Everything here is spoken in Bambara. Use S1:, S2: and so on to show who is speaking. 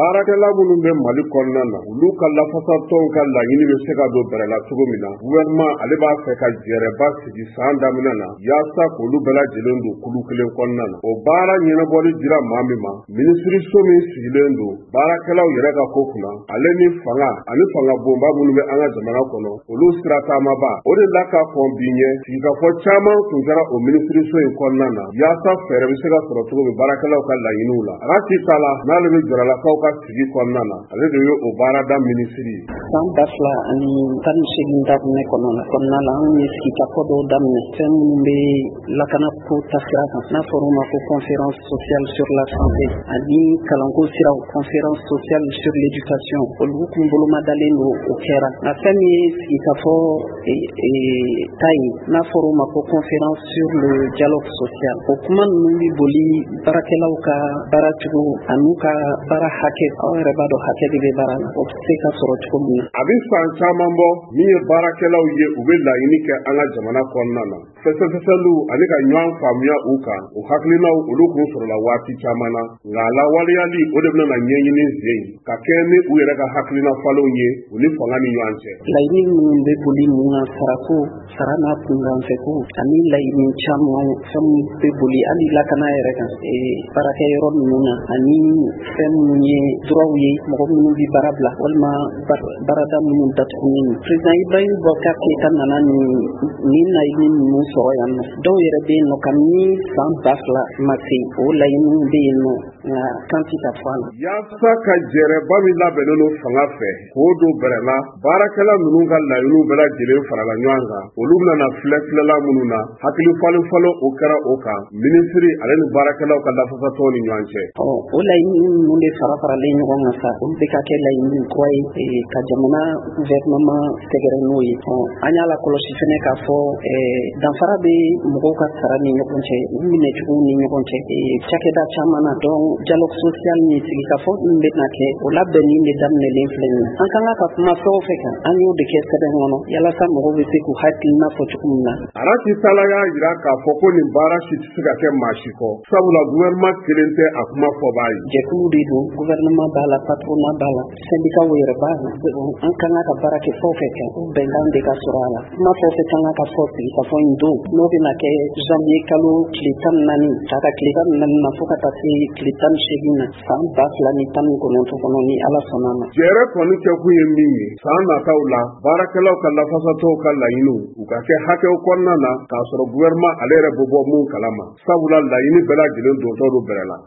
S1: baarakɛla minnu bɛ Mali kɔnɔna na olu ka lafasatɔnw ka laɲini bɛ se ka don bɛrɛ la cogo min na gouvernement ale b'a fɛ ka jɛrɛba sigi san daminɛ na yaasa k'olu bɛɛ lajɛlen don kulu kelen kɔnɔna na. O baara ɲɛnabɔli dira maa min ma minisiriso min sigilen don baarakɛlaw yɛrɛ ka ko kunna ale ni fanga ani fanga bonba minnu bɛ an ka jamana kɔnɔ olu sira taamaba o de la ka kɔn bi ɲɛ sigikafɔ caman tun kɛra o minisiriso in kɔnɔna na yaasa fɛɛrɛ bɛ se ka sɔrɔ cogo min baarakɛlaw ka laɲiniw la. Rati Tala n'ale bɛ jaralakaw ka sigi kɔnɔna na ale de ye o baarada minisiri ye.
S2: San 2018 daminɛ kɔnɔna la an ye sigikafɔ dɔw daminɛ fɛn minnu bɛ lakana ko tasira kan n'a fɔra o ma ko conférence sociale sur la santé ani kalanko siraw conférence sociale sur l'éducation olu kun bolomadalen don o kɛra nka fɛn min ye sigikafɔ ta ye n'a fɔra o ma ko conférence sur le dialogue social o kuma ninnu bɛ boli baarakɛlaw ka baaracogo ani ka baara hakɛ aw yɛrɛ b'a dɔn hakɛ de bɛ baara la o bɛ se ka sɔrɔ cogo min na.
S1: A bɛ san caman bɔ min ye baarakɛlaw ye u bɛ laɲini kɛ an ka jamana kɔnɔna na fɛsɛfɛsɛliw ani ka ɲɔgɔn faamuya u kan o hakilinaw olu kun sɔrɔla waati caman na nka lawaleyali o de bɛna ɲɛɲini sen ka kɛ ni u yɛrɛ ka hakilina falenw ye u ni fanga ni ɲɔgɔn cɛ.
S2: Laɲini minnu bɛ boli mun na sarako sara n'a kunkanfɛko ani laɲini caman fɛn bɛ boli hali lakana yɛrɛ kan baarakɛ yɔrɔ ninnu na ani fɛn minnu ye droits ye mɔgɔ minnu bɛ baara bila walima baarada minnu datugulen don. Président Ibrahim Boubacar Keïta nana nin laɲini ninnu sɔrɔ yan nɔ dɔw yɛrɛ bɛ yen nɔ kabini san 2000 ma se o laɲiniw bɛ yen nɔ nka kan tɛ ka fɔ a la.
S1: Yaasa ka jɛrɛba min labɛnnen don fanga fɛ k'o don bɛrɛ la baarakɛla ninnu ka laɲiniw bɛɛ lajɛlen farala ɲɔgɔn kan olu bɛna filɛla minnu na hakili falen o kɛra o kan minisiri ale ni baarakɛlaw ka lafasatɔw ni ɲɔgɔn cɛ.
S2: O laɲini ninnu de faralen ɲɔgɔn kan sa olu bɛ ka kɛ laɲini kura ye ka jamana gouvernement sɛgɛrɛ n'o ye. An y'a lakɔlɔsi fɛnɛ k'a fɔ danfara bɛ mɔgɔw ka sara ni ɲɔgɔn cɛ u minɛcogow ni ɲɔgɔn cɛ cakɛda caman na dialogue social ni sigikafɔ min bɛ na kɛ o labɛnni de daminɛlen filɛ nin ye. An kan ka kuma fɛn o fɛn kan an y'o de kɛ sɛbɛn kɔnɔ yalasa mɔgɔw bɛ se k'u hakilina fɔ cogo min na.
S1: Rati Tala y'a jira k'a fɔ ko nin baara si tɛ se ka kɛ maa si kɔ sabula gouvernement kelen tɛ a kuma fɔbaa ye.
S2: Jɛkulu de don gouvernement b'a la patronat b'a la syndicat yɛrɛ b'a la an kan ka baara kɛ fɛn o fɛn kɛ bɛnkan de ka sɔrɔ a la kuma fɛn o fɛn kan ka fɔ sigikafɔ in don n'o bɛna kɛ janvier kalo tile 14 k'a ka tile 14 na fo ka taa se tile 18 na san 2019 kɔnɔ ni Ala sɔnna a ma.
S1: Jɛrɛ kɔni kɛkun ye min ye san nataw la baarakɛlaw ka lafasatɔw ka laɲiniw u ka kɛ hakɛw kɔnɔna na k'a sɔrɔ gouvernement ale yɛrɛ bɛ bɔ mun kalama sabula laɲini bɛɛ lajɛlen dontɔ don bɛrɛ la.